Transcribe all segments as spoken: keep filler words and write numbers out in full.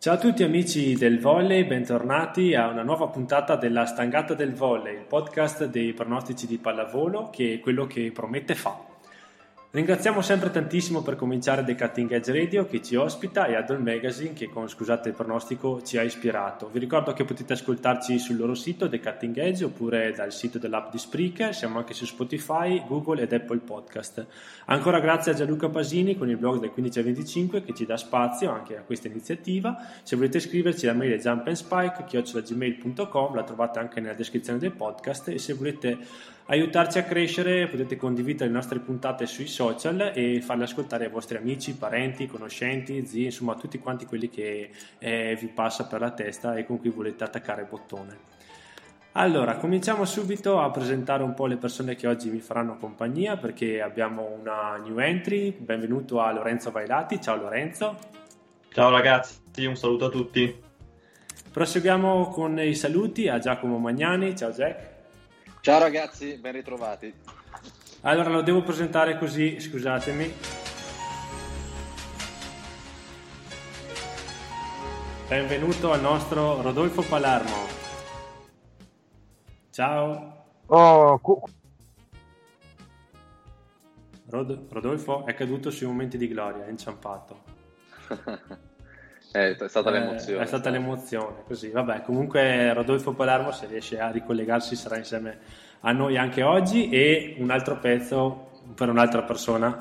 Ciao a tutti amici del volley, bentornati a una nuova puntata della Stangata del Volley, il podcast dei pronostici di pallavolo che quello che promette fa. Ringraziamo sempre tantissimo per cominciare The Cutting Edge Radio che ci ospita e Adult Magazine che con Scusate il pronostico ci ha ispirato. Vi ricordo che potete ascoltarci sul loro sito The Cutting Edge oppure dal sito dell'app di Spreaker, siamo anche su Spotify, Google ed Apple Podcast. Ancora grazie a Gianluca Pasini con il blog del quindici al venticinque che ci dà spazio anche a questa iniziativa. Se volete scriverci la mail è jumpandspike chiocciola gmail punto com, la trovate anche nella descrizione del podcast e se volete aiutarci a crescere potete condividere le nostre puntate sui social e farle ascoltare ai vostri amici, parenti, conoscenti, zii, insomma tutti quanti quelli che eh, vi passa per la testa e con cui volete attaccare il bottone. Allora, cominciamo subito a presentare un po' le persone che oggi vi faranno compagnia perché abbiamo una new entry. Benvenuto a Lorenzo Vailati. Ciao Lorenzo. Ciao ragazzi, un saluto a tutti. Proseguiamo con i saluti a Giacomo Magnani. Ciao Jack. Ciao ragazzi, ben ritrovati. Allora lo devo presentare così, scusatemi. Benvenuto al nostro Rodolfo Palermo. Ciao. Oh, cu- Rod- Rodolfo è caduto sui momenti di gloria, è inciampato. È stata Eh, l'emozione. È stata l'emozione, così. Vabbè, comunque Rodolfo Palermo, se riesce a ricollegarsi, sarà insieme a noi anche oggi e un altro pezzo per un'altra persona.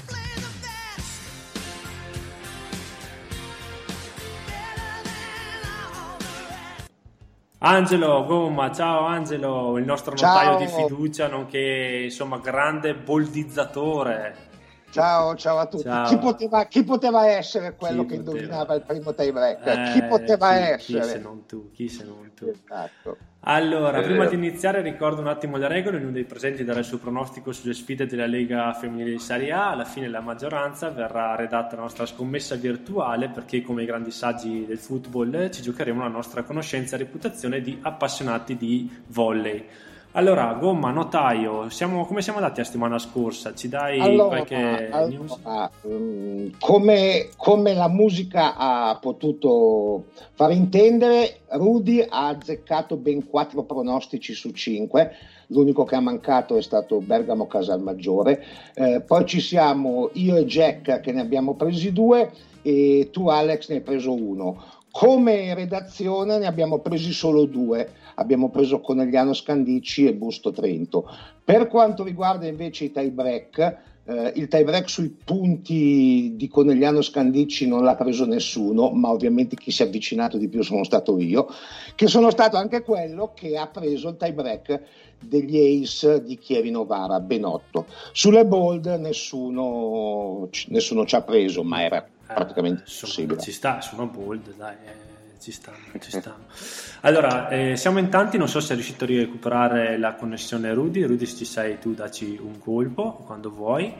Angelo Gomma, ciao Angelo, il nostro Ciao. notaio di fiducia, nonché insomma grande boldizzatore. Ciao, ciao a tutti. Ciao. Chi, poteva, chi poteva essere quello Chi che poteva? indovinava il primo tie break? Eh, chi poteva chi- essere? Chi se non tu, chi se non tu. Esatto. Allora, È prima vero. di iniziare ricordo un attimo le regole, ognuno dei presenti darà il suo pronostico sulle sfide della Lega Femminile di Serie A, alla fine la maggioranza verrà redatta la nostra scommessa virtuale perché come i grandi saggi del football ci giocheremo la nostra conoscenza e reputazione di appassionati di volley. Allora, Gomma, notaio, siamo, come siamo andati la settimana scorsa? Ci dai Allora, qualche news? allora, mm, come, come la musica ha potuto far intendere, Rudy ha azzeccato ben quattro pronostici su cinque. L'unico che ha mancato è stato Bergamo Casalmaggiore. Eh, poi ci siamo io e Jack che ne abbiamo presi due e tu Alex ne hai preso uno. Come redazione ne abbiamo presi solo due, abbiamo preso Conegliano Scandicci e Busto Trento. Per quanto riguarda invece i tie break, eh, il tie break sui punti di Conegliano Scandicci non l'ha preso nessuno, ma ovviamente chi si è avvicinato di più sono stato io, che sono stato anche quello che ha preso il tie break degli Ace di Chieri Novara, ben otto. Sulle bold nessuno, nessuno ci ha preso, ma era praticamente Eh, insomma, possibile. ci sta, sono bold, dai, eh, ci stanno, ci stanno. Allora, eh, siamo in tanti, non so se è riuscito a recuperare la connessione Rudy. Rudy, se ci sei tu, dacci un colpo quando vuoi.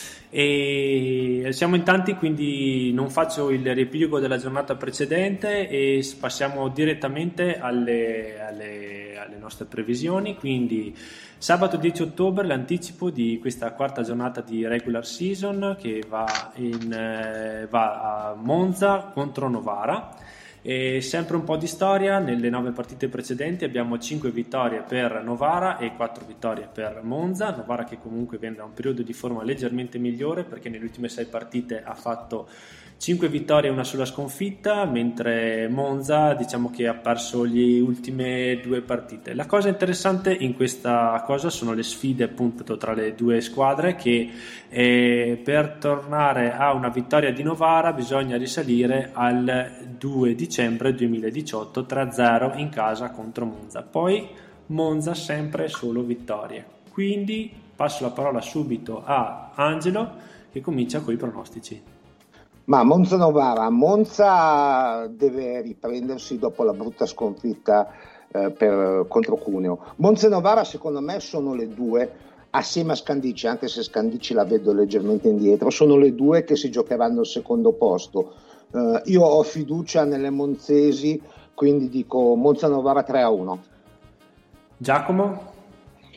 E siamo in tanti, quindi non faccio il riepilogo della giornata precedente e s- passiamo direttamente alle, alle- alle nostre previsioni. Quindi sabato dieci ottobre l'anticipo di questa quarta giornata di regular season che va, in, eh, va a Monza contro Novara. E sempre un po' di storia, nelle nove partite precedenti abbiamo cinque vittorie per Novara e quattro vittorie per Monza. Novara che comunque viene da un periodo di forma leggermente migliore perché nelle ultime sei partite ha fatto cinque vittorie e una sola sconfitta, mentre Monza diciamo che ha perso le ultime due partite. La cosa interessante in questa cosa sono le sfide appunto tra le due squadre che eh, per tornare a una vittoria di Novara bisogna risalire al due dicembre duemiladiciotto tre a zero in casa contro Monza. Poi Monza sempre solo vittorie. Quindi passo la parola subito a Angelo che comincia con i pronostici. Ma Monza Novara, Monza deve riprendersi dopo la brutta sconfitta eh, per, contro Cuneo. Monza e Novara secondo me sono le due, assieme a Scandicci, anche se Scandicci la vedo leggermente indietro, sono le due che si giocheranno il secondo posto. Eh, io ho fiducia nelle monzesi, quindi dico Monza Novara tre a uno. Giacomo?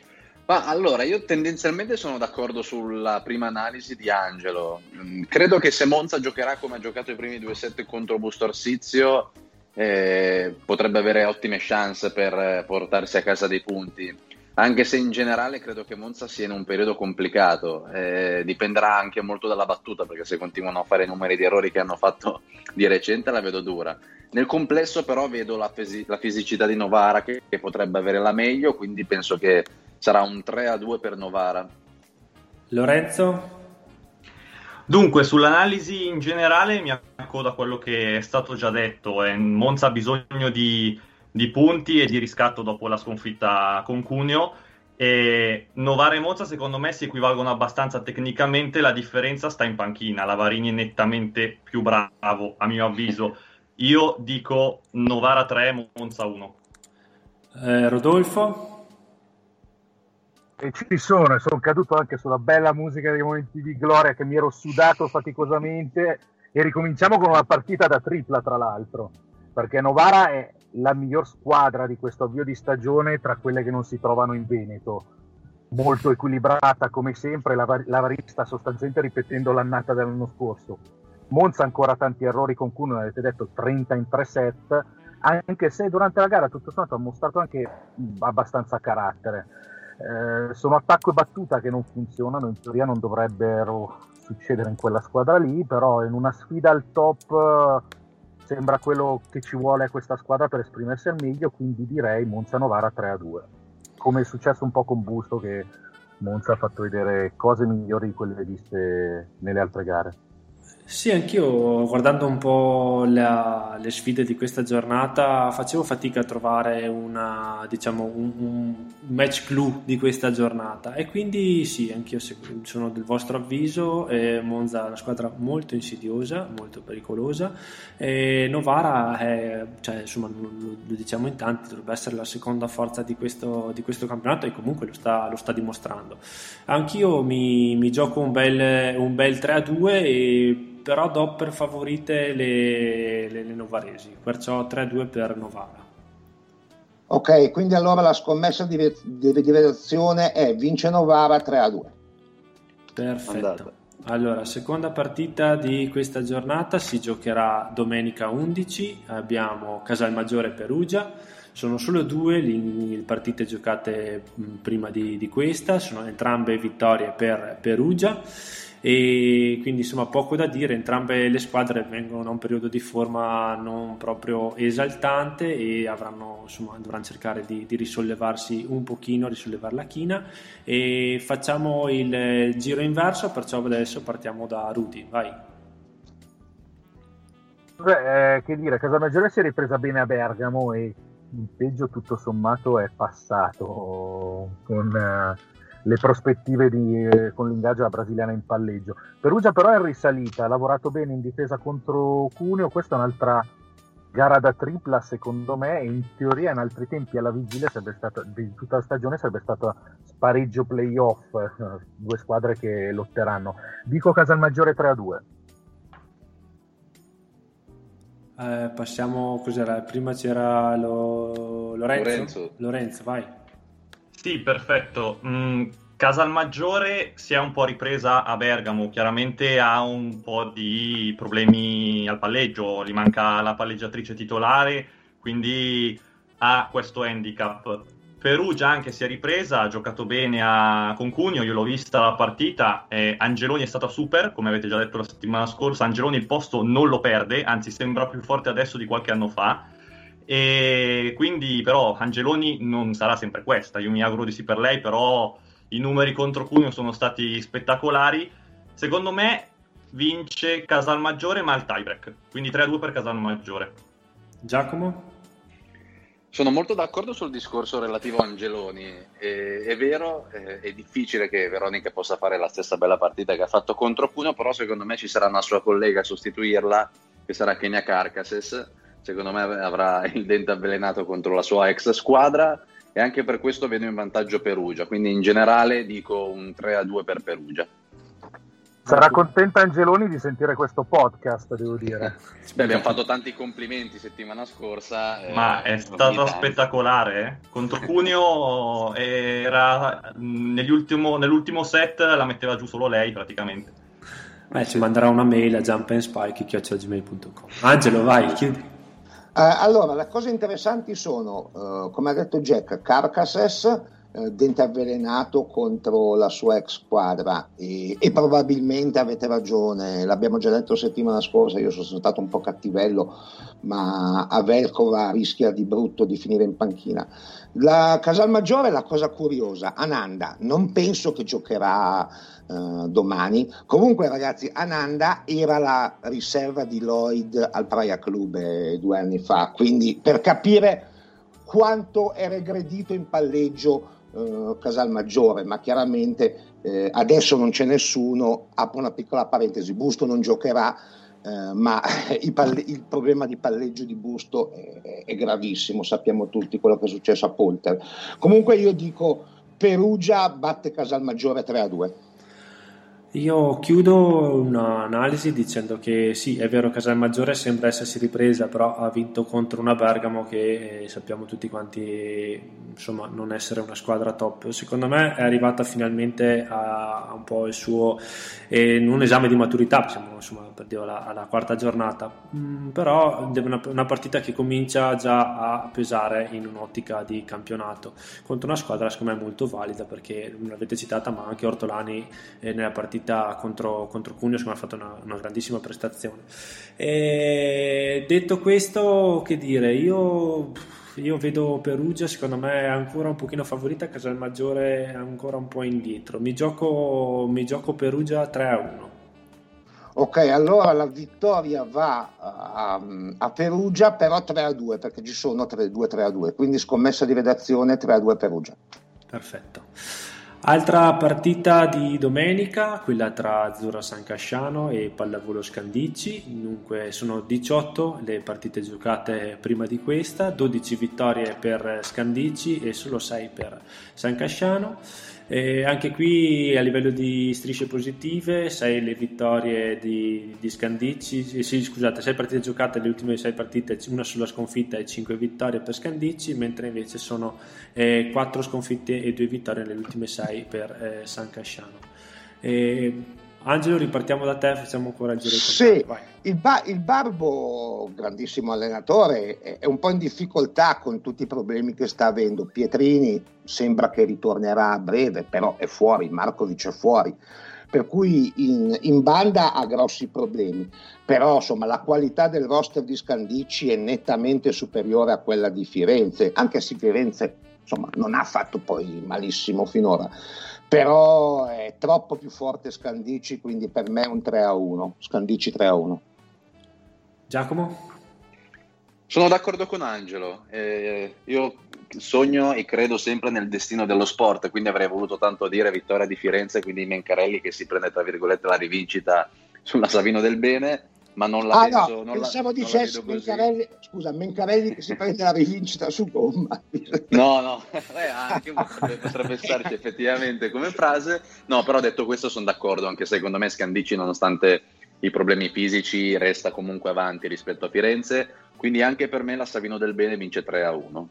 Ma allora, io tendenzialmente sono d'accordo sulla prima analisi di Angelo. Mm, Credo che se Monza giocherà come ha giocato i primi due set contro Busto Arsizio, eh, potrebbe avere ottime chance per eh, portarsi a casa dei punti. Anche se in generale credo che Monza sia in un periodo complicato. Eh, dipenderà anche molto dalla battuta, perché se continuano a fare i numeri di errori che hanno fatto di recente la vedo dura. Nel complesso però vedo la, fisi- la fisicità di Novara che, che potrebbe avere la meglio, quindi penso che sarà un tre a due per Novara. Lorenzo? Dunque, sull'analisi in generale mi accodo a quello che è stato già detto. eh, Monza ha bisogno di, di punti e di riscatto dopo la sconfitta con Cuneo. E Novara e Monza secondo me si equivalgono abbastanza tecnicamente, la differenza sta in panchina. Lavarini è nettamente più bravo, a mio avviso. Io dico Novara tre, Monza uno. Eh, Rodolfo? E ci sono, e sono caduto anche sulla bella musica dei momenti di gloria che mi ero sudato faticosamente, e ricominciamo con una partita da tripla tra l'altro, perché Novara è la miglior squadra di questo avvio di stagione tra quelle che non si trovano in Veneto, molto equilibrata come sempre. la, la Varini sta sostanzialmente ripetendo l'annata dell'anno scorso. Monza ancora tanti errori con Cuneo, avete detto trenta in tre set, anche se durante la gara tutto sommato ha mostrato anche mh, abbastanza carattere. Eh, sono attacco e battuta che non funzionano, in teoria non dovrebbero succedere in quella squadra lì, però in una sfida al top eh, sembra quello che ci vuole a questa squadra per esprimersi al meglio, quindi direi Monza Novara tre a due, come è successo un po' con Busto, che Monza ha fatto vedere cose migliori di quelle viste nelle altre gare. Sì, anch'io guardando un po' la- le sfide di questa giornata facevo fatica a trovare una, diciamo, un, un match clou di questa giornata, e quindi sì, anch'io segu- sono del vostro avviso. eh, Monza è una squadra molto insidiosa, molto pericolosa, e Novara è, cioè, insomma, lo, lo- lo diciamo in tanti, dovrebbe essere la seconda forza di questo, di questo campionato, e comunque lo sta, lo sta dimostrando. Anch'io mi, mi gioco un bel, un bel tre a due, e però do per favorite le, le, le novaresi, perciò tre a due per Novara. Ok, quindi allora la scommessa di, di, di redazione è vince Novara tre a due. Perfetto. Andata. Allora, seconda partita di questa giornata si giocherà domenica undici, abbiamo Casalmaggiore Perugia. Sono solo due le partite giocate mh, prima di, di questa, sono entrambe vittorie per Perugia, e quindi insomma poco da dire. Entrambe le squadre vengono da un periodo di forma non proprio esaltante e avranno, insomma, dovranno cercare di, di risollevarsi un pochino, risollevare la china. E facciamo il giro inverso, perciò adesso partiamo da Rudy, vai. Beh, eh, che dire, Casalmaggiore si è ripresa bene a Bergamo e il peggio tutto sommato è passato, con eh, le prospettive di, eh, con l'ingaggio della brasiliana in palleggio. Perugia però è risalita, ha lavorato bene in difesa contro Cuneo. Questa è un'altra gara da tripla secondo me, e in teoria in altri tempi alla vigilia sarebbe stata, di tutta la stagione sarebbe stato spareggio playoff, eh, due squadre che lotteranno. Dico Casalmaggiore tre a due. Eh, passiamo, cos'era? Prima c'era lo... Lorenzo? Lorenzo. Lorenzo, vai. Sì, perfetto. Mm, Casalmaggiore si è un po' ripresa a Bergamo, chiaramente ha un po' di problemi al palleggio, gli manca la palleggiatrice titolare, quindi ha questo handicap. Perugia anche si è ripresa, ha giocato bene a, con Cuneo, io l'ho vista la partita, eh, Angeloni è stata super, come avete già detto la settimana scorsa. Angeloni il posto non lo perde, anzi sembra più forte adesso di qualche anno fa. E quindi però Angeloni non sarà sempre questa, io mi auguro di sì per lei, però i numeri contro Cuneo sono stati spettacolari. Secondo me vince Casalmaggiore, ma al tiebreak, quindi tre a due per Casalmaggiore. Giacomo? Sono molto d'accordo sul discorso relativo a Angeloni. Eh, è vero, eh, è difficile che Veronica possa fare la stessa bella partita che ha fatto contro Cuneo, però secondo me ci sarà una sua collega a sostituirla, che sarà Kenya Carcasses. Secondo me avrà il dente avvelenato contro la sua ex squadra, e anche per questo vedo in vantaggio Perugia, quindi in generale dico un tre a due per Perugia. Sarà contenta Angeloni di sentire questo podcast, devo dire. Beh, abbiamo fatto tanti complimenti settimana scorsa. Ma eh, è stato spettacolare. Eh? Contro Cuneo era negli ultimo, nell'ultimo set la metteva giù solo lei praticamente. Beh, ci manderà una mail a jumpandspike chiocciola gmail punto com. Angelo, vai, chiudi. Uh, allora, le cose interessanti sono, uh, come ha detto Jack, Carcasses, dente avvelenato contro la sua ex squadra e, e probabilmente avete ragione, l'abbiamo già detto settimana scorsa, io sono stato un po' cattivello, ma a Velkova rischia di brutto di finire in panchina. La Casalmaggiore è la cosa curiosa, Ananda non penso che giocherà uh, domani, comunque ragazzi Ananda era la riserva di Lloyd al Praia Club eh, due anni fa, quindi per capire quanto è regredito in palleggio Uh, Casalmaggiore, ma chiaramente eh, adesso non c'è nessuno. Apro una piccola parentesi, Busto non giocherà, eh, ma il, palle- il problema di palleggio di Busto è, è gravissimo, sappiamo tutti quello che è successo a Polter. Comunque io dico Perugia batte Casalmaggiore tre a due. Io chiudo un'analisi dicendo che sì, è vero, Casalmaggiore sembra essersi ripresa, però ha vinto contro una Bergamo che eh, sappiamo tutti quanti insomma non essere una squadra top. Secondo me è arrivata finalmente a, a un po' il suo eh, un esame di maturità, siamo insomma per dire alla, alla quarta giornata, mm, però è una, una partita che comincia già a pesare in un'ottica di campionato contro una squadra secondo me molto valida, perché non l'avete citata ma anche Ortolani eh, nella partita contro, contro Cuneo secondo me ha fatto una, una grandissima prestazione. E detto questo, che dire, io io vedo Perugia secondo me ancora un pochino favorita, Casalmaggiore è ancora un po' indietro, mi gioco, mi gioco Perugia tre a uno. Ok, allora la vittoria va a, a Perugia, però tre a due, perché ci sono due tre a due, quindi scommessa di redazione tre a due Perugia. Perfetto. Altra partita di domenica, quella tra Azzurra San Casciano e Pallavolo Scandicci. Dunque sono diciotto le partite giocate prima di questa, dodici vittorie per Scandicci e solo sei per San Casciano. E anche qui a livello di strisce positive, sei le vittorie di, di Scandicci, sì scusate, sei partite giocate, le ultime sei partite, una sola sconfitta e cinque vittorie per Scandicci, mentre invece sono eh, quattro sconfitte e due vittorie nelle ultime sei per eh, San Casciano. E, Angelo, ripartiamo da te, facciamo ancora il giro di sì, il, ba- il Barbo, grandissimo allenatore, è, è un po' in difficoltà con tutti i problemi che sta avendo. Pietrini sembra che ritornerà a breve, però è fuori, Markovic è fuori, per cui in, in banda ha grossi problemi, però insomma la qualità del roster di Scandicci è nettamente superiore a quella di Firenze, anche se Firenze insomma non ha fatto poi malissimo finora, però è troppo più forte Scandicci, quindi per me è un tre a uno, Scandicci tre a uno. Giacomo? Sono d'accordo con Angelo, eh, io sogno e credo sempre nel destino dello sport, quindi avrei voluto tanto dire vittoria di Firenze, quindi Mencarelli che si prende tra virgolette la rivincita sulla Savino del Bene, ma non la ah, penso, no, non pensavo la, dicessi Mencarelli, scusa, Mencarelli che si prende la rivincita su gomma. No, no, eh, anche potrebbe, potrebbe starci effettivamente come frase, no, però detto questo sono d'accordo, anche secondo me Scandicci nonostante i problemi fisici resta comunque avanti rispetto a Firenze, quindi anche per me la Savino del Bene vince tre a uno.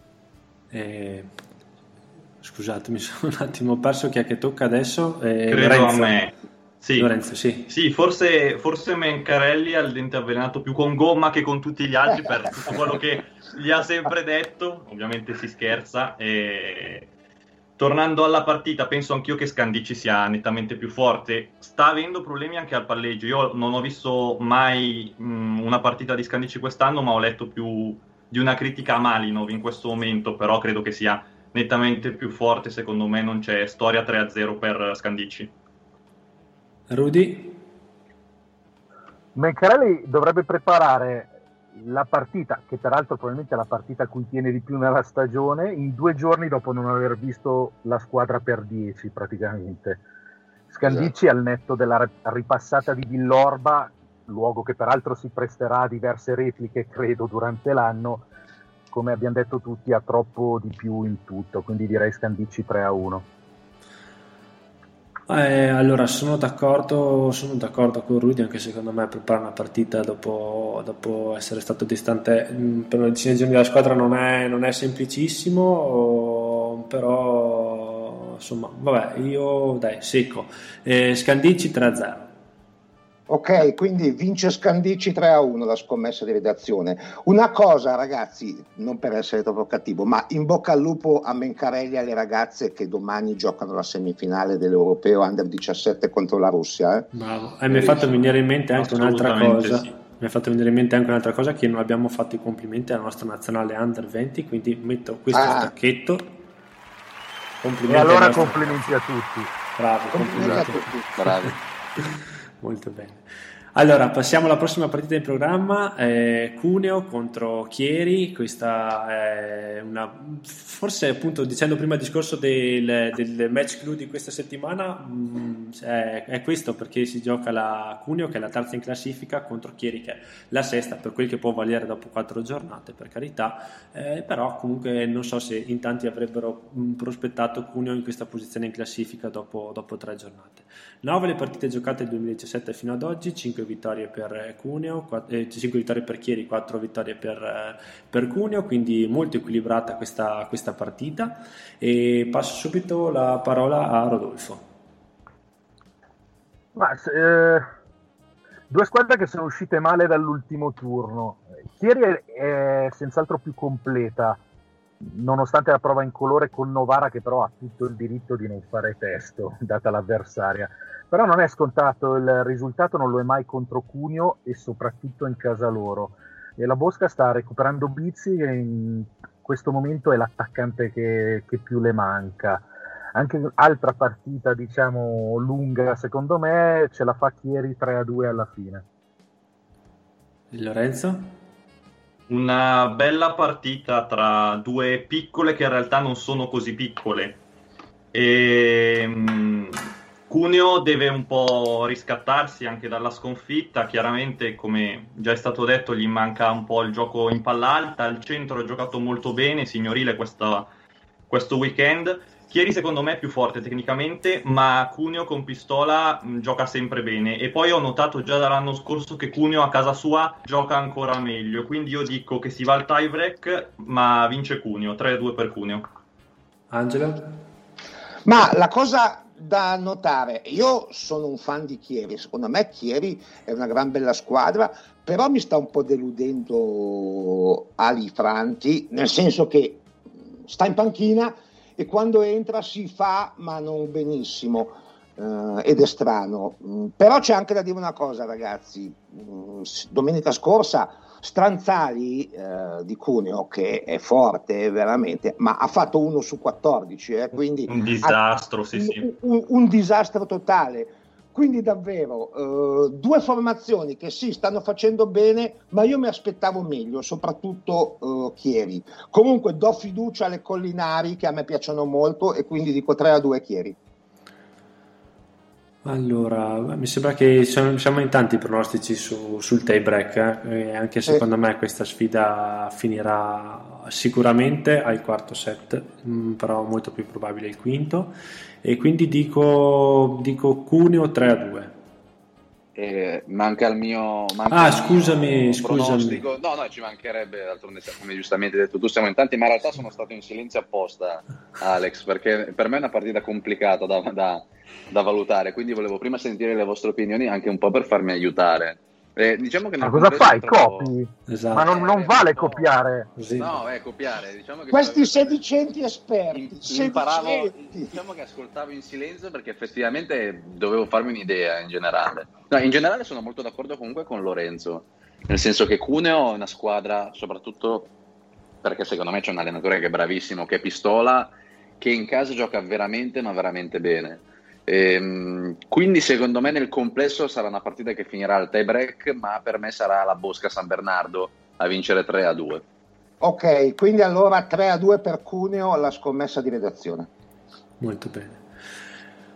Eh, scusate, mi sono un attimo perso, chi è che tocca adesso? Eh, Credo Lorenzo. a me. Sì. Lorenzo, sì. Sì, forse, forse Mencarelli ha il dente avvelenato più con gomma che con tutti gli altri per tutto quello che gli ha sempre detto, ovviamente si scherza. E... tornando alla partita, penso anch'io che Scandicci sia nettamente più forte, sta avendo problemi anche al palleggio, io non ho visto mai mh, una partita di Scandicci quest'anno, ma ho letto più di una critica a Malinov in questo momento, però credo che sia nettamente più forte, secondo me non c'è storia tre a zero per Scandicci. Rudy? Mencarelli dovrebbe preparare la partita, che peraltro probabilmente è la partita a cui tiene di più nella stagione, in due giorni dopo non aver visto la squadra per dieci praticamente. Scandicci esatto. Al netto della ripassata di Villorba, luogo che peraltro si presterà a diverse repliche credo durante l'anno, come abbiamo detto tutti ha troppo di più in tutto, quindi direi Scandicci tre a uno. Eh, allora sono d'accordo, sono d'accordo con Rudy, anche secondo me preparare una partita dopo, dopo essere stato distante mh, per una decina di giorni dalla squadra non è, non è semplicissimo, o- però insomma vabbè, io dai secco. eh, Scandicci tre a zero. Ok, quindi vince Scandicci tre a uno la scommessa di redazione. Una cosa, ragazzi, non per essere troppo cattivo, ma in bocca al lupo a Mencarelli e alle ragazze che domani giocano la semifinale dell'Europeo Under diciassette contro la Russia. Eh? Bravo. E mi è fatto venire in mente anche un'altra Assolutamente cosa. sì. Mi è fatto venire in mente anche un'altra cosa, che non abbiamo fatto i complimenti alla nostra nazionale Under venti, quindi metto questo Ah. stacchetto. Complimenti E allora al nostro- complimenti a tutti. Bravo, Complimenti a complimenti. tutti. Bravi. Molto bene. Allora, passiamo alla prossima partita in programma, eh, Cuneo contro Chieri. Questa è una, forse appunto dicendo prima il discorso del, del match clou di questa settimana, mh, è, è questo, perché si gioca la Cuneo, che è la terza in classifica, contro Chieri che è la sesta, per quel che può valere dopo quattro giornate, per carità, eh, però comunque non so se in tanti avrebbero mh, prospettato Cuneo in questa posizione in classifica dopo, dopo tre giornate. nove le partite giocate nel duemiladiciassette fino ad oggi, cinque vittorie per Cuneo, cinque vittorie per Chieri, quattro vittorie per, eh, per Cuneo, quindi molto equilibrata questa, questa partita. E passo subito la parola a Rodolfo. Ma, eh, due squadre che sono uscite male dall'ultimo turno. Chieri è, è senz'altro più completa, nonostante la prova in colore con Novara, che però ha tutto il diritto di non fare testo data l'avversaria. Però non è scontato, il risultato non lo è mai contro Cuneo e soprattutto in casa loro. E la Bosca sta recuperando Bizzi, e in questo momento è l'attaccante che, che più le manca. Anche altra partita, diciamo, lunga, secondo me ce la fa Chieri tre a due alla fine. Lorenzo? Una bella partita tra due piccole che in realtà non sono così piccole. E, mh, Cuneo deve un po' riscattarsi anche dalla sconfitta. Chiaramente, come già è stato detto, gli manca un po' il gioco in palla alta. Al centro ha giocato molto bene, signorile questa, questo weekend. Chieri secondo me è più forte tecnicamente, ma Cuneo con Pistola mh, gioca sempre bene. E poi ho notato già dall'anno scorso che Cuneo a casa sua gioca ancora meglio. Quindi io dico che si va al tie break, ma vince Cuneo, tre a due per Cuneo. Angelo? Ma la cosa da notare, io sono un fan di Chieri, secondo me Chieri è una gran bella squadra, però mi sta un po' deludendo Ali Franti, nel senso che sta in panchina e quando entra si fa ma non benissimo, eh, ed è strano. Mm, però c'è anche da dire una cosa, ragazzi. Mm, s- domenica scorsa Stranzali, eh, di Cuneo, che è forte veramente, ma ha fatto uno su quattordici, eh, quindi Un disastro, ha- sì, sì. un, un- un disastro totale. Quindi davvero eh, due formazioni che sì, stanno facendo bene, ma io mi aspettavo meglio, soprattutto eh, Chieri. Comunque do fiducia alle Collinari, che a me piacciono molto, e quindi dico tre a due Chieri. Allora, mi sembra che siamo, siamo in tanti pronostici su- sul tie break, eh, e anche Sì. secondo me questa sfida finirà sicuramente al quarto set, mh, però molto più probabile il quinto, e quindi dico, dico Cuneo tre a due. Eh, manca il mio manca Ah, il mio scusami, scusami. pronostico. No, no, ci mancherebbe, d'altronde, come giustamente hai detto tu, siamo in tanti, ma in realtà sono stato in silenzio apposta, Alex, perché per me è una partita complicata da, da- da valutare, quindi volevo prima sentire le vostre opinioni, anche un po' per farmi aiutare. Eh, diciamo che Ma nel cosa complesso fai? trovo- Copi? Esatto. Ma non, non Eh, vale un po'. copiare. Così. No, è copiare. Diciamo che Questi stavo- sedicenti esperti, im- imparavo, sedicenti. diciamo che ascoltavo in silenzio perché effettivamente dovevo farmi un'idea in generale. No, in generale sono molto d'accordo comunque con Lorenzo, nel senso che Cuneo è una squadra, soprattutto perché secondo me c'è un allenatore che è bravissimo, che è Pistola, che in casa gioca veramente ma veramente bene. Ehm, quindi secondo me nel complesso sarà una partita che finirà al tie break, ma per me sarà la Bosca San Bernardo a vincere tre a due. Ok, quindi allora tre a due per Cuneo alla scommessa di redazione. Molto bene.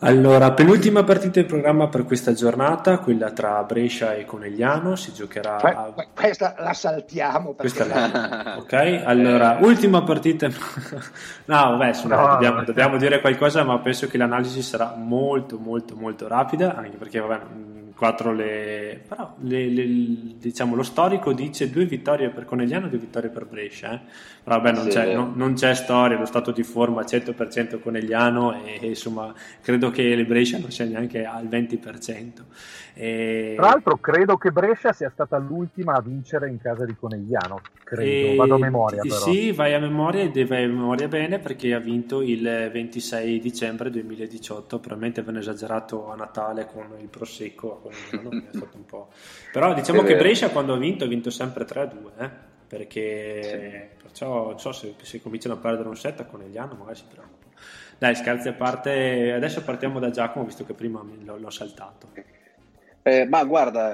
Allora, penultima partita in programma per questa giornata, quella tra Brescia e Conegliano, si giocherà a... Questa la saltiamo perché la... Ok, allora, ultima partita... no, vabbè, insomma, no, dobbiamo, dobbiamo dire qualcosa, ma penso che l'analisi sarà molto, molto, molto rapida, anche perché, vabbè, quattro le... però le, le, diciamo, lo storico dice due vittorie per Conegliano e due vittorie per Brescia, eh? Però vabbè, non, sì, c'è, non, non c'è storia, lo stato di forma cento per cento Conegliano e, insomma, credo che le Brescia non sia neanche al venti per cento. E... Tra l'altro credo che Brescia sia stata l'ultima a vincere in casa di Conegliano, credo, e... vado a memoria però. Sì, vai a memoria e vai a memoria bene perché ha vinto il ventisei dicembre duemiladiciotto, probabilmente ve ne esagerato a Natale con il Prosecco a Conegliano, è stato un po'... però diciamo che Brescia quando ha vinto ha vinto sempre tre a due, eh? Perché sì. Perciò non so se, se cominciano a perdere un set a Conegliano magari si preoccupa. Dai, scherzi a parte, adesso partiamo da Giacomo visto che prima l'ho, l'ho saltato. Eh, ma guarda,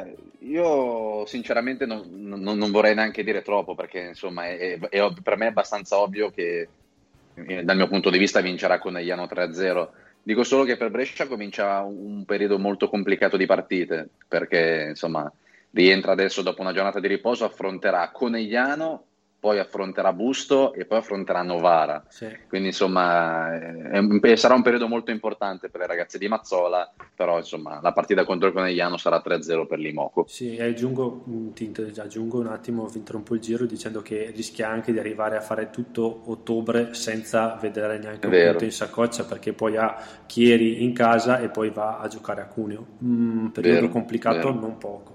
io sinceramente non, non, non vorrei neanche dire troppo perché insomma è, è, è, per me è abbastanza ovvio che dal mio punto di vista vincerà Conegliano tre a zero. Dico solo che per Brescia comincia un periodo molto complicato di partite perché insomma rientra adesso dopo una giornata di riposo, affronterà Conegliano, poi affronterà Busto e poi affronterà Novara. Sì. Quindi insomma è, sarà un periodo molto importante per le ragazze di Mazzola, però insomma la partita contro il Conegliano sarà tre a zero per l'Imoco. Sì, e aggiungo, ti aggiungo un attimo, vi interrompo il giro dicendo che rischia anche di arrivare a fare tutto ottobre senza vedere neanche un punto in saccoccia perché poi ha Chieri in casa e poi va a giocare a Cuneo. Un periodo vero, complicato, vero. Non poco.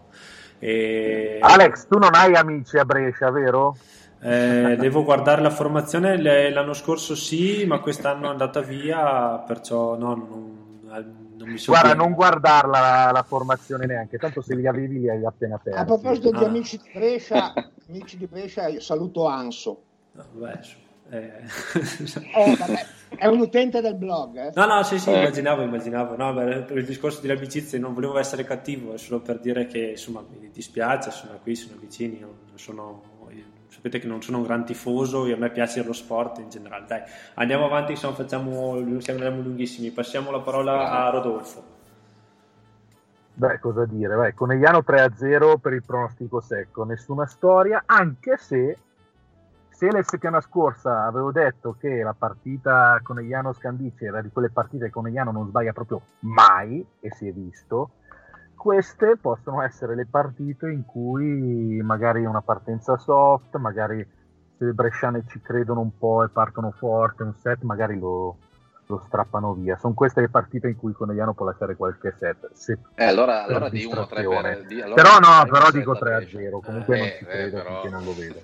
E... Alex, tu non hai amici a Brescia, vero? Eh, devo guardare la formazione, l'anno scorso sì, ma quest'anno è andata via, perciò no, non, non mi so. Guarda, non guardarla la, la formazione neanche, tanto se li avevi li hai appena persi. A proposito di ah. amici di Brescia, amici di Brescia, io saluto Anso. No, beh, eh. eh, vabbè, è un utente del blog. Eh. No, no, sì, sì, immaginavo, immaginavo. No, per il discorso di amicizia non volevo essere cattivo, è solo per dire che insomma mi dispiace, sono qui, sono vicini, non sono. Sapete che non sono un gran tifoso e a me piace lo sport in generale. Dai, andiamo avanti, insomma, facciamo, siamo lunghissimi. Passiamo la parola a Rodolfo. Beh, cosa dire? Beh, Conegliano tre a zero per il pronostico secco, nessuna storia, anche se se la settimana scorsa avevo detto che la partita Conegliano-Scandice era di quelle partite che Conegliano non sbaglia proprio mai, e si è visto, queste possono essere le partite in cui magari una partenza soft, magari se le bresciane ci credono un po' e partono forte, un set magari lo, lo strappano via. Sono queste le partite in cui Conegliano può lasciare qualche set. Se eh, allora, allora di uno tre per, di, allora però no, però dico tre a zero, comunque eh, non ci credo eh, però... finché non lo vedo.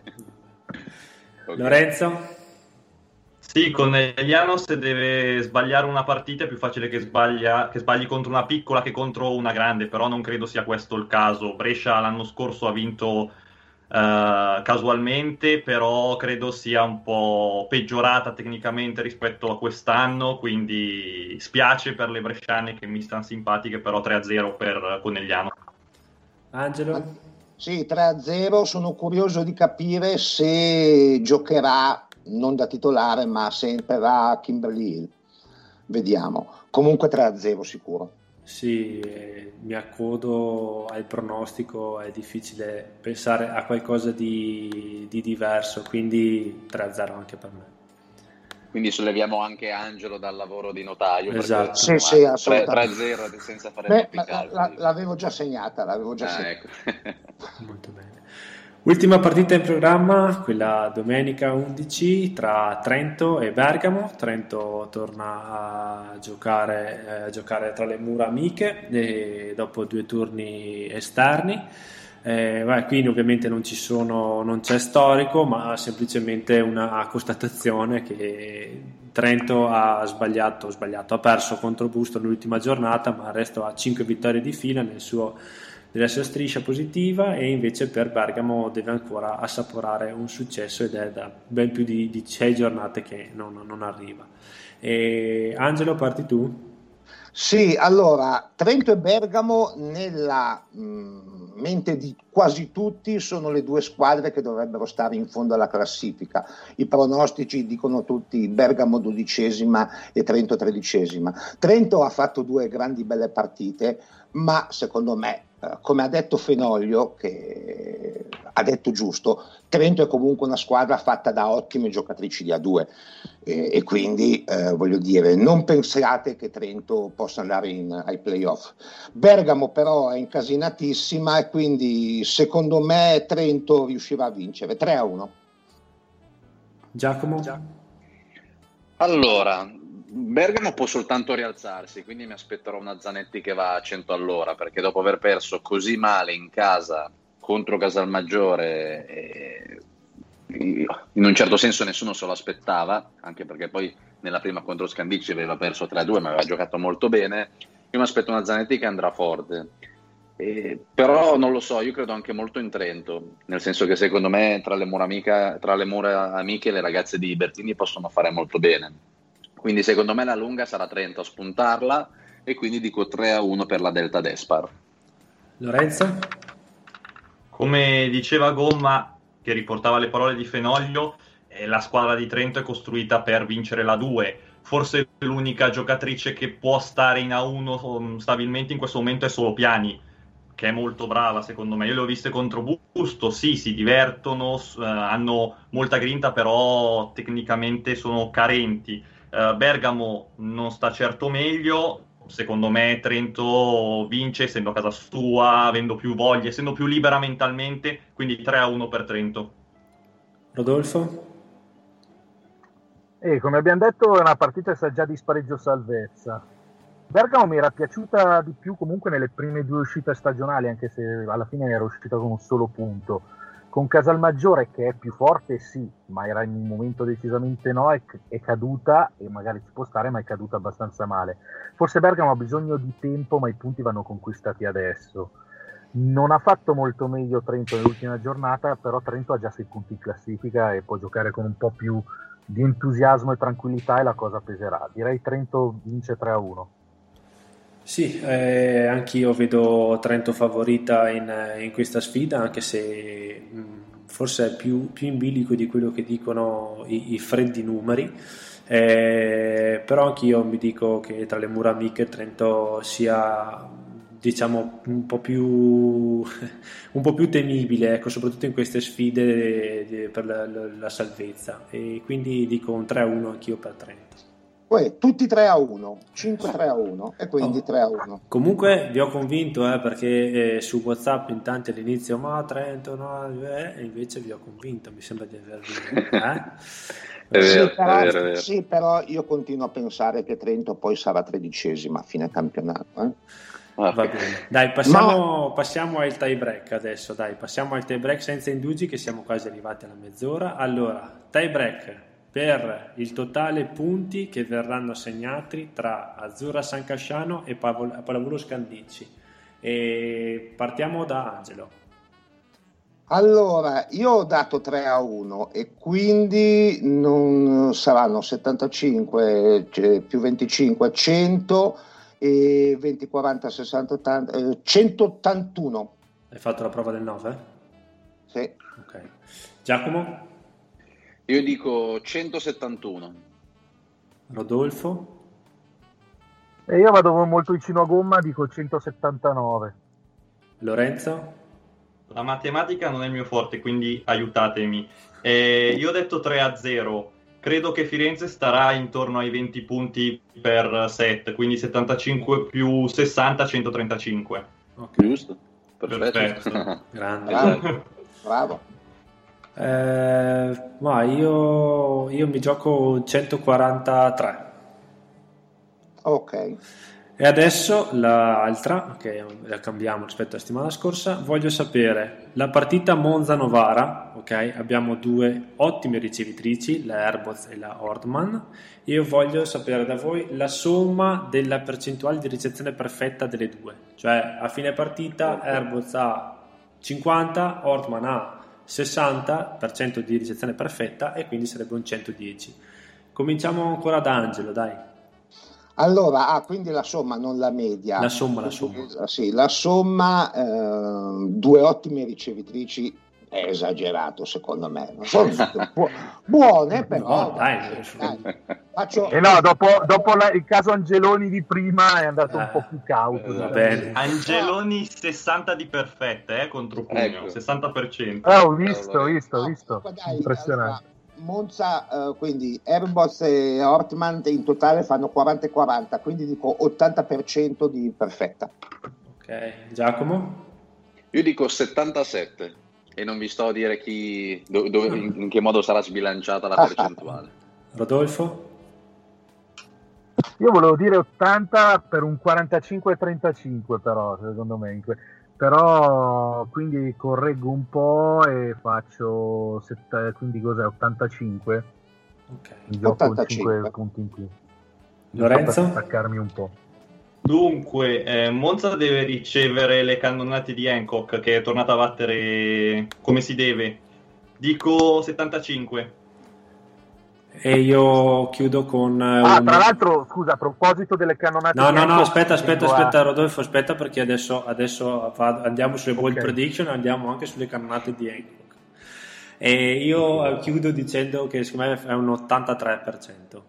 Okay. Lorenzo? Sì, Conegliano se deve sbagliare una partita è più facile che, sbaglia, che sbagli contro una piccola che contro una grande, però non credo sia questo il caso. Brescia l'anno scorso ha vinto Uh, casualmente, però credo sia un po' peggiorata tecnicamente rispetto a quest'anno, quindi spiace per le bresciane che mi stanno simpatiche, però tre a zero per Conegliano. Angelo? Sì, tre a zero, sono curioso di capire se giocherà non da titolare ma se entrerà Kimberly Hill, vediamo, comunque tre a zero sicuro. Sì, eh, mi accodo al pronostico, è difficile pensare a qualcosa di, di diverso, quindi tre a zero anche per me. Quindi solleviamo anche Angelo dal lavoro di notaio. Esatto. Perché, sì, insomma, sì, tre a zero senza fare Beh, troppi calcoli. La, l'avevo già segnata, l'avevo già ah, segnata. Ecco. Molto bene. Ultima partita in programma, quella domenica undici tra Trento e Bergamo. Trento torna a giocare, eh, a giocare tra le mura amiche e dopo due turni esterni. Eh, beh, qui ovviamente non ci sono, non c'è storico, ma semplicemente una constatazione che Trento ha sbagliato, sbagliato, ha perso contro Busto nell'ultima giornata, ma il resto ha cinque vittorie di fila nel suo della sua striscia positiva, e invece per Bergamo deve ancora assaporare un successo ed è da ben più di, di sei giornate che non, non arriva. E Angelo, parti tu? Sì, allora, Trento e Bergamo nella mh, mente di quasi tutti sono le due squadre che dovrebbero stare in fondo alla classifica. I pronostici dicono tutti Bergamo dodicesima e Trento tredicesima. Trento ha fatto due grandi belle partite, ma secondo me, eh, come ha detto Fenoglio, che ha detto giusto, Trento è comunque una squadra fatta da ottime giocatrici di A due. E, e quindi eh, voglio dire, non pensate che Trento possa andare in, ai playoff. Bergamo però è incasinatissima e quindi secondo me Trento riuscirà a vincere tre a uno. Giacomo? Allora, Bergamo può soltanto rialzarsi, quindi mi aspetterò una Zanetti che va a cento all'ora, perché dopo aver perso così male in casa contro Casalmaggiore e in un certo senso nessuno se lo aspettava, anche perché poi nella prima contro Scandicci aveva perso tre a due ma aveva giocato molto bene. Io mi aspetto una Zanetti che andrà forte, eh, però non lo so, io credo anche molto in Trento, nel senso che secondo me tra le mura, amica, tra le mura amiche le ragazze di Bertini possono fare molto bene, quindi secondo me la lunga sarà Trento a spuntarla e quindi dico tre a uno per la Delta Despar. Lorenzo? Come diceva Gomma, che riportava le parole di Fenoglio, eh, la squadra di Trento è costruita per vincere la due. Forse l'unica giocatrice che può stare in A uno um, stabilmente in questo momento è solo Piani, che è molto brava secondo me. Io le ho viste contro Busto, sì, si divertono, uh, hanno molta grinta, però tecnicamente sono carenti. Uh, Bergamo non sta certo meglio. Secondo me Trento vince essendo a casa sua, avendo più voglia, essendo più libera mentalmente, quindi tre a uno per Trento. Rodolfo? E come abbiamo detto è una partita che sa già di spareggio salvezza. Bergamo mi era piaciuta di più comunque nelle prime due uscite stagionali, anche se alla fine era uscita con un solo punto. Con Casalmaggiore, che è più forte, sì, ma era in un momento decisamente no, è, è caduta, e magari ci può stare, ma è caduta abbastanza male. Forse Bergamo ha bisogno di tempo, ma i punti vanno conquistati adesso. Non ha fatto molto meglio Trento nell'ultima giornata, però Trento ha già sei punti in classifica e può giocare con un po' più di entusiasmo e tranquillità e la cosa peserà. Direi Trento vince tre a uno. Sì, eh, anch'io vedo Trento favorita in, in questa sfida, anche se mh, forse è più, più in bilico di quello che dicono i, i freddi numeri, eh, però anch'io mi dico che tra le mura amiche Trento sia, diciamo, un po' più un po' più temibile, ecco, soprattutto in queste sfide per la, la, la salvezza, e quindi dico un tre a uno anch'io per Trento. Poi tutti tre a uno, cinque tre a uno e quindi oh. tre a uno. Comunque vi ho convinto, eh, perché eh, su WhatsApp in tanti all'inizio ma Trento no, eh, e invece vi ho convinto, mi sembra di avervi eh? È sì, vero, però, è vero, è vero. Sì, però io continuo a pensare che Trento poi sarà tredicesima a fine campionato. Eh? Va bene, dai, passiamo, Ma... passiamo al tie break adesso, dai, passiamo al tie break senza indugi che siamo quasi arrivati alla mezz'ora. Allora, tie break per il totale punti che verranno assegnati tra Azzurra San Casciano e Pallavolo Scandicci, e partiamo da Angelo. Allora, io ho dato tre a uno e quindi non saranno settantacinque cioè più venticinque, cento e venti, quaranta, sessanta, ottanta, eh, centottantuno. Hai fatto la prova del nove? Sì. Ok. Giacomo? Io dico centosettantuno. Rodolfo? E io vado molto vicino a Gomma, dico centosettantanove. Lorenzo? La matematica non è il mio forte, quindi aiutatemi. Eh, io ho detto tre a zero. Credo che Firenze starà intorno ai venti punti per set, quindi settantacinque più sessanta, centotrentacinque. Okay. Giusto, perfetto. Perfetto. Grande. Bravo. Bravo. Eh, ma io, io mi gioco centoquarantatré. Ok. E adesso l'altra, che la cambiamo rispetto alla settimana scorsa, voglio sapere la partita Monza-Novara, ok? Abbiamo due ottime ricevitrici, la Herboz e la Ortman. Io voglio sapere da voi la somma della percentuale di ricezione perfetta delle due, cioè a fine partita Herboz ha cinquanta, Ortman ha sessanta per cento di ricezione perfetta e quindi sarebbe un centodieci. Cominciamo ancora da Angelo, dai. Allora, ah, quindi la somma, non la media. La somma, la somma. Sì, la somma, eh, due ottime ricevitrici è esagerato secondo me. Non sono bu- buone, però... No, dai, dai, faccio... E no, dopo, dopo la, il caso Angeloni di prima è andato Eh, un po' più cauto. va bene. Angeloni sessanta di perfette eh, contro Pugno, Ecco. sessanta per cento. Ah, ho visto, ho visto, ho No, visto. comunque dai, Impressionante. allora, Monza, eh, quindi Airbus e Ortman in totale fanno quaranta e quaranta, quindi dico ottanta per cento di perfetta. Ok, Giacomo? Io dico settantasette e non vi sto a dire chi, do- dove- in, in che modo sarà sbilanciata la percentuale. Rodolfo? Io volevo dire ottanta per un quarantacinque trentacinque, però secondo me in que- però quindi correggo un po' e faccio setta, quindi cos'è, ottantacinque, Ok. mi gioco ottantacinque. cinque punti in più. Lorenzo? Per staccarmi un po'. Dunque, eh, Monza deve ricevere le cannonate di Hancock, che è tornata a battere come si deve. Dico settantacinque. E io chiudo con eh, Ah, un... tra l'altro, scusa, a proposito delle cannonate No, di no, no, Hancock, aspetta, aspetta, tengo a- aspetta, Rodolfo, aspetta, perché adesso, adesso va- andiamo sulle bold Ok. prediction, andiamo anche sulle cannonate di Hancock. E io eh, chiudo dicendo che secondo me è un ottantatré per cento.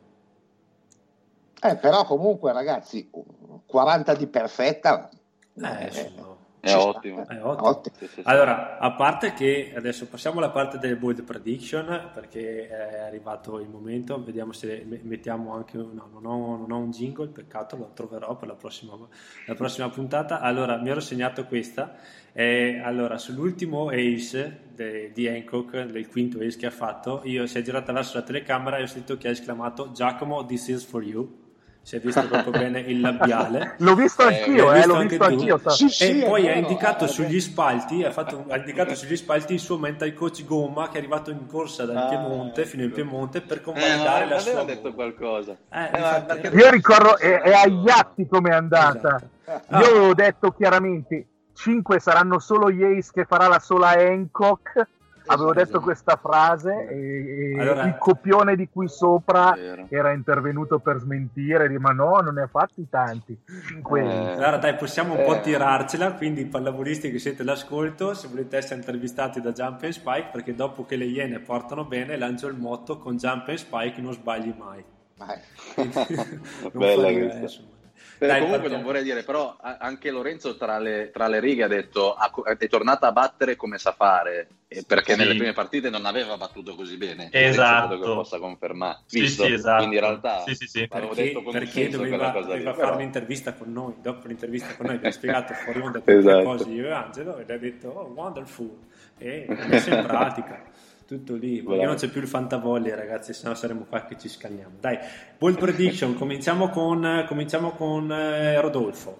Eh, però comunque ragazzi, quaranta di perfetta Eh, eh, sono- È ci sta, ottimo. eh. È ottimo. Ottimo. Sì, sì, sì. Allora, a parte che adesso passiamo alla parte delle bold prediction, perché è arrivato il momento, vediamo se me- mettiamo anche, no, non ho, non ho un jingle, peccato, lo troverò per la prossima, la prossima puntata. Allora, mi ero segnato questa, eh, allora, sull'ultimo ace de- di Hancock, del quinto ace che ha fatto, io si è girato verso la telecamera e ho sentito che ha esclamato Giacomo, this is for you. Si è visto proprio bene il labiale. L'ho visto Eh, anch'io, l'hai eh, visto l'ho anche visto tu? anch'io. sta- Sì, sì, E è poi ha vero, indicato eh, sugli spalti, ha, fatto, ha indicato sugli spalti il suo mental coach Gomma che è arrivato in corsa dal Ah, Piemonte fino in ecco. Piemonte per Eh, convalidare ma la aveva sua detto gomma. qualcosa. Eh, Eh, ma infatti- perché- Io ricordo, è, è a Iatti come è andata. Esatto. Io avevo detto chiaramente cinque saranno solo gli ace che farà la sola Hancock. Avevo Esatto. detto questa frase e, e Allora- il copione di qui sopra Vero. era intervenuto per smentire, ma no, non ne ha fatti tanti. cinque Eh. Allora dai, possiamo un po' Eh. tirarcela, quindi pallavolisti che siete l'ascolto, se volete essere intervistati da Jump and Spike, perché dopo che le Iene portano bene, lancio il motto con Jump and Spike non sbagli mai. Eh. Non Bella fai- questa. eh, insomma. Beh, Dai, comunque partiamo. non vorrei dire, però a- anche Lorenzo tra le, tra le righe ha detto ha co- è tornata a battere come sa fare, eh, perché Sì. nelle prime partite non aveva battuto così bene. Esatto. Credo che possa confermare. Sì, Visto? sì, esatto. Quindi in realtà Sì, sì, sì. avevo Perché, detto con un perché senso doveva, quella cosa lì, doveva però- fare un'intervista con noi, dopo l'intervista con noi abbiamo spiegato fuori onda tutte le Esatto. cose io e Angelo e gli ha detto oh wonderful e messa in pratica tutto lì, perché Bravo. non c'è più il fantavolley ragazzi, sennò saremo qua che ci scanniamo. Dai, bold prediction, cominciamo con, cominciamo con eh, Rodolfo.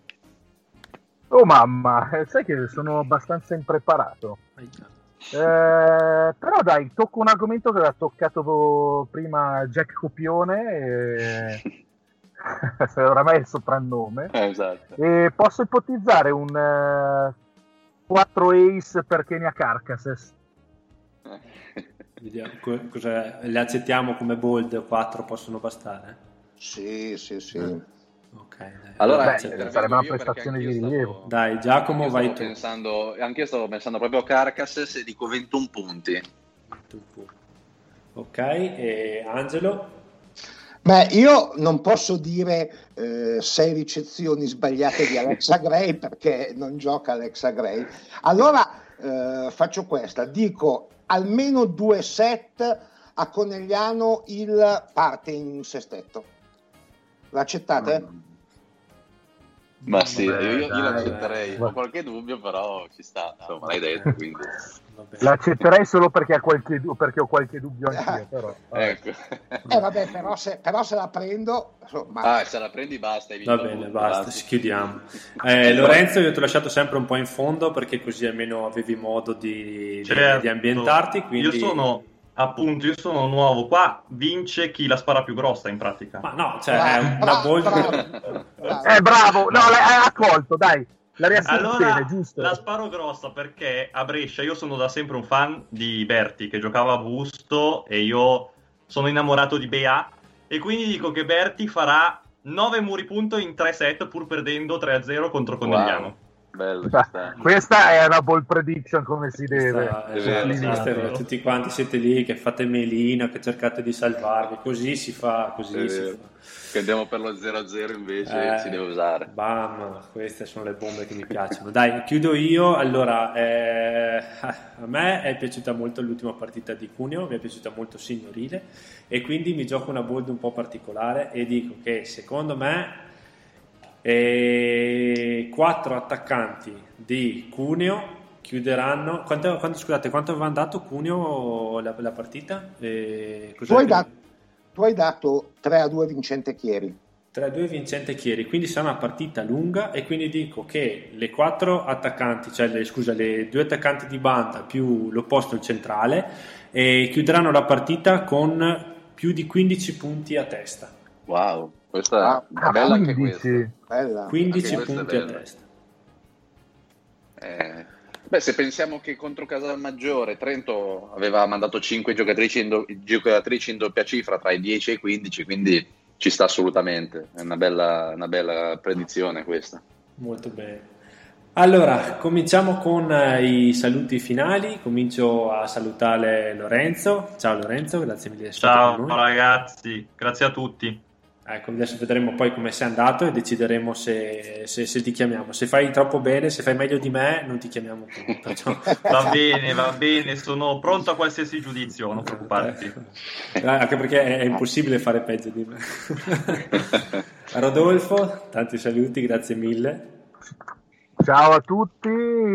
Oh mamma, eh, sai che sono abbastanza impreparato. Eh, però dai, tocco un argomento che aveva toccato prima Jack Copione, e... oramai è il soprannome. Eh, esatto. E posso ipotizzare un eh, quattro ace per Kenya Carcasses. Vediamo, co- cosa, le accettiamo come bold, quattro possono bastare? Sì, sì, sì. Ok, dai. Allora, Beh, accettiamo. sarebbe una intervengo io perché prestazione di anch'io rilievo. stavo- Dai, Giacomo, anch'io vai stavo tu. pensando, anch'io stavo pensando proprio a Carcasses e dico ventuno punti. Ok, e Angelo? Beh, io non posso dire eh, sei ricezioni sbagliate di Alexa Gray perché non gioca Alexa Gray. Allora eh, faccio questa, dico almeno due set a Conegliano il parte in sestetto. L'accettate? Ma sì, Vabbè, io, io dai, l'accetterei. dai. Ho qualche dubbio, però ci sta. Insomma, l'hai detto, quindi. Vabbè. L'accetterei solo perché, ha qualche, du- perché ho qualche dubbio anch'io, però. vabbè. Ecco. Eh vabbè, però se, però se la prendo, insomma, Ah, se la prendi basta. hai Va vinto bene, tutto, basta, basta. ci chiudiamo. Eh, Lorenzo, io ti ho lasciato sempre un po' in fondo perché così almeno avevi modo di, di- Certo. di ambientarti. Quindi... Io sono, appunto, io sono nuovo qua, vince chi la spara più grossa in pratica. Ma no, cioè Bravo, è una bravo, bold... bravo, bravo. Eh, bravo, no, l'hai ha colto, dai. La riassunzione, Allora, giusto? la sparo grossa perché a Brescia io sono da sempre un fan di Berti che giocava a Busto e io sono innamorato di Bea e quindi dico che Berti farà nove muri punto in tre set pur perdendo tre a zero contro Conegliano. Wow. Bello, questa, questa è una ball prediction come si deve. Questa, è vero, vero. Tutti quanti siete lì che fate melina, che cercate di salvarvi, così si fa, così si fa. Che andiamo per lo zero a zero invece eh, si deve usare. Bam, queste sono le bombe che mi piacciono. Dai, chiudo io. Allora, eh, a me è piaciuta molto l'ultima partita di Cuneo, mi è piaciuta molto Signorile e quindi mi gioco una bold un po' particolare e dico che secondo me e quattro attaccanti di Cuneo chiuderanno. Quanto, quanto, scusate, quanto avevano dato Cuneo la, la partita? E tu, hai dat- tu hai dato tre a due vincente Chieri. tre a due vincente Chieri, quindi sarà una partita lunga e quindi dico che le quattro attaccanti, cioè le, scusa, le due attaccanti di banda più l'opposto il centrale, e chiuderanno la partita con più di quindici punti a testa. Wow. Questa è bella anche questa. Bella. quindici anche punti a testa. Eh, beh, se pensiamo che contro Casalmaggiore Trento aveva mandato cinque giocatrici in, do- giocatrici in doppia cifra tra i dieci e i quindici, quindi ci sta assolutamente. È una bella, una bella predizione questa. Molto bene. Allora, cominciamo con i saluti finali. Comincio a salutare Lorenzo. Ciao Lorenzo, grazie mille. Ciao ragazzi, grazie a tutti. Ecco, adesso vedremo poi come sei andato e decideremo se, se, se ti chiamiamo. Se fai troppo bene, se fai meglio di me, non ti chiamiamo più. Perciò... Va bene, va bene, sono pronto a qualsiasi giudizio, non preoccuparti. Eh, anche perché è, è impossibile fare peggio di me. Rodolfo, tanti saluti, grazie mille. Ciao a tutti.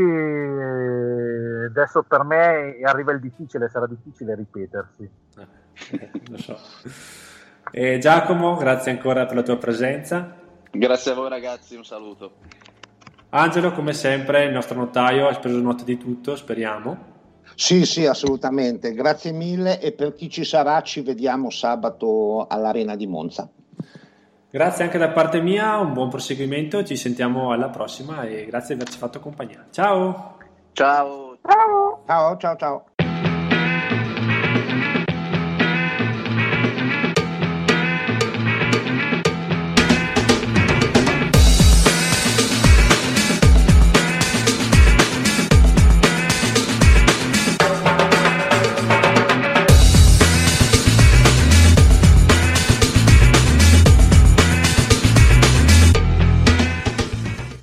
Adesso per me arriva il difficile, sarà difficile ripetersi. Eh, lo so. E Giacomo, grazie ancora per la tua presenza. Grazie a voi ragazzi, un saluto. Angelo, come sempre, il nostro notaio ha preso nota di tutto, speriamo. Sì, sì, assolutamente. Grazie mille e per chi ci sarà ci vediamo sabato all'Arena di Monza. Grazie anche da parte mia, un buon proseguimento, ci sentiamo alla prossima e grazie di averci fatto compagnia. Ciao! Ciao! Ciao, ciao, ciao.